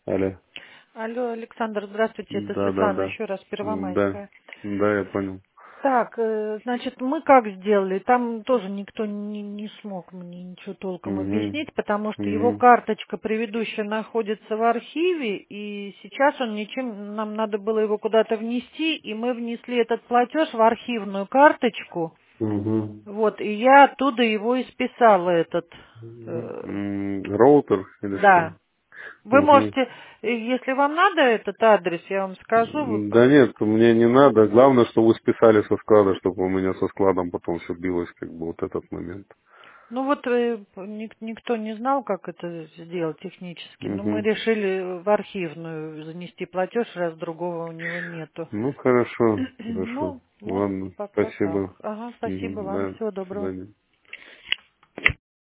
Алло. Алло, Александр, здравствуйте, это Да, да, Светлана, да. еще раз, Да. Первомайская. Да, я понял. Так, значит, мы как сделали? Там тоже никто не смог мне ничего толком Угу. объяснить, потому что его Угу. карточка предыдущая находится в архиве, и сейчас он ничем, нам надо было его куда-то внести, и мы внесли этот платеж в архивную карточку, Угу. вот, и я оттуда его и списала этот, э, Роутер или что? да. Вы Угу. можете, если вам надо этот адрес, я вам скажу, Да нет, мне не надо. Главное, что вы списали со склада, чтобы у меня со складом потом все билось, как бы вот этот момент. ну вот никто не знал, как это сделать технически, но мы Угу. решили в архивную занести платеж, раз другого у него нету. Ну, хорошо, хорошо. Ну, вот Ладно, пока так. спасибо. Ага, спасибо Угу. вам, Да, всего до доброго. свидания.